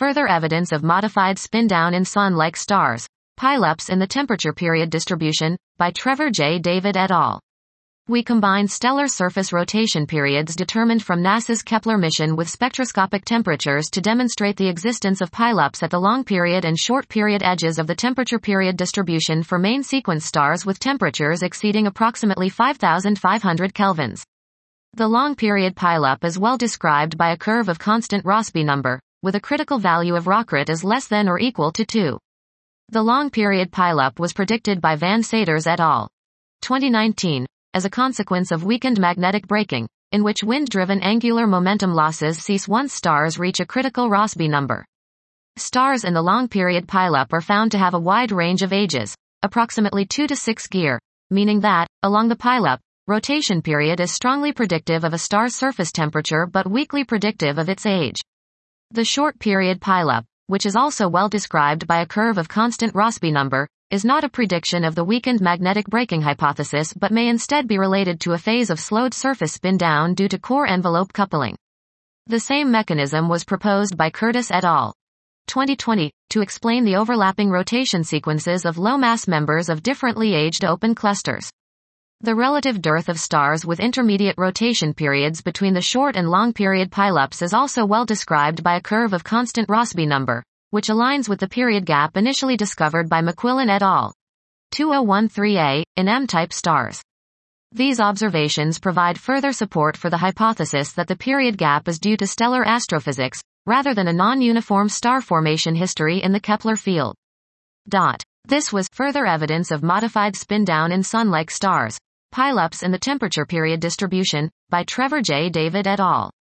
further evidence of modified spin-down in Sun-like stars, pileups in the temperature period distribution, by Trevor J. David et al. We combined stellar surface rotation periods determined from NASA's Kepler mission with spectroscopic temperatures to demonstrate the existence of pileups at the long period and short period edges of the temperature period distribution for main sequence stars with temperatures exceeding approximately 5,500 kelvins. The long period pileup is well described by a curve of constant Rossby number, with a critical value of Rockrit as less than or equal to 2. The long period pileup was predicted by Van Saters et al. 2019. As a consequence of weakened magnetic braking, in which wind-driven angular momentum losses cease once stars reach a critical Rossby number. Stars in the long-period pileup are found to have a wide range of ages, approximately 2 to 6 gear, meaning that, along the pileup, rotation period is strongly predictive of a star's surface temperature but weakly predictive of its age. The short-period pileup, which is also well described by a curve of constant Rossby number, is not a prediction of the weakened magnetic braking hypothesis but may instead be related to a phase of slowed surface spin-down due to core envelope coupling. The same mechanism was proposed by Curtis et al. 2020, to explain the overlapping rotation sequences of low-mass members of differently aged open clusters. The relative dearth of stars with intermediate rotation periods between the short and long-period pileups is also well described by a curve of constant Rossby number, which aligns with the period gap initially discovered by McQuillan et al. 2013a, in M-type stars. These observations provide further support for the hypothesis that the period gap is due to stellar astrophysics, rather than a non-uniform star formation history in the Kepler field. This was further evidence of modified spin-down in Sun-like stars, pileups in the temperature period distribution, by Trevor J. David et al.